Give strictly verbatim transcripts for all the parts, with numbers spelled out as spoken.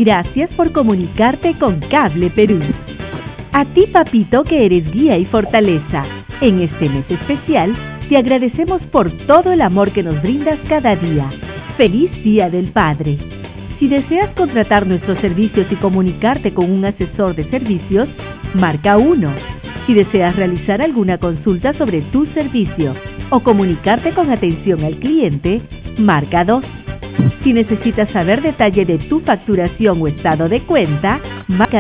Gracias por comunicarte con Cable Perú. A ti, papito, que eres guía y fortaleza. En este mes especial, te agradecemos por todo el amor que nos brindas cada día. ¡Feliz Día del Padre! Si deseas contratar nuestros servicios y comunicarte con un asesor de servicios, marca uno. Si deseas realizar alguna consulta sobre tu servicio o comunicarte con atención al cliente, marca dos. Si necesitas saber detalle de tu facturación o estado de cuenta, marca.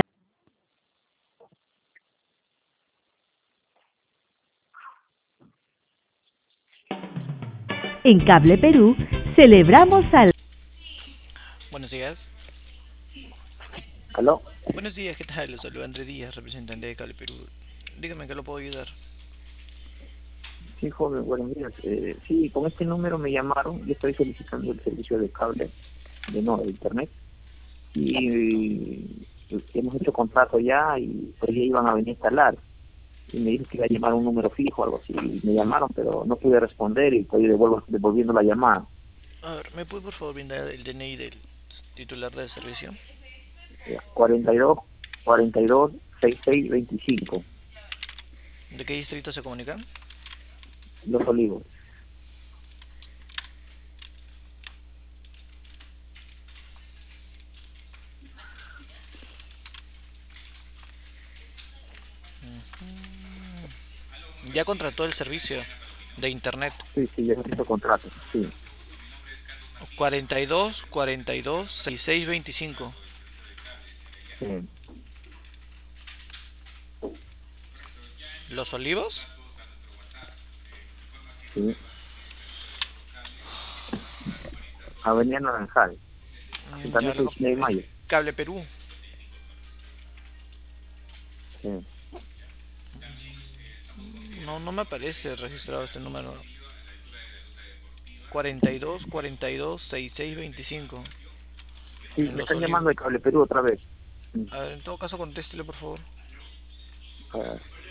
En Cable Perú, celebramos al... Buenos días. ¿Aló? Buenos días, ¿qué tal? Les saluda Andrés Díaz, representante de Cable Perú. Dígame, ¿qué lo puedo ayudar? Sí, joven, buenos días. Eh, sí, con este número me llamaron. Yo estoy solicitando el servicio de cable, de no, de internet. Y, y hemos hecho contrato ya y pues ya iban a venir a instalar. Y me dijo que iba a llamar un número fijo o algo así. Y me llamaron, pero no pude responder y estoy devuelvo, devolviendo la llamada. A ver, ¿me puede por favor brindar el D N I del titular del servicio? Eh, cuarenta y dos, cuarenta y dos, sesenta y seis, veinticinco. ¿De qué distrito se comunica? Los Olivos. Ya contrató el servicio de internet. Sí, sí, ya hemos hecho contrato. Sí, cuarenta y dos, cuarenta y dos, sesenta y seis, veinticinco. sí, ¿Los Olivos? sí. Avenida Naranjal. Mm, Ya Asentamiento lo... de Chile de Es Mayo. Cable Perú. Sí. No, no me aparece registrado este número. cuarenta y dos, cuarenta y dos, sesenta y seis, veinticinco. Sí, En me Los están Olivos. llamando de Cable Perú otra vez. Mm. A ver, en todo caso, contéstele, por favor. A ver.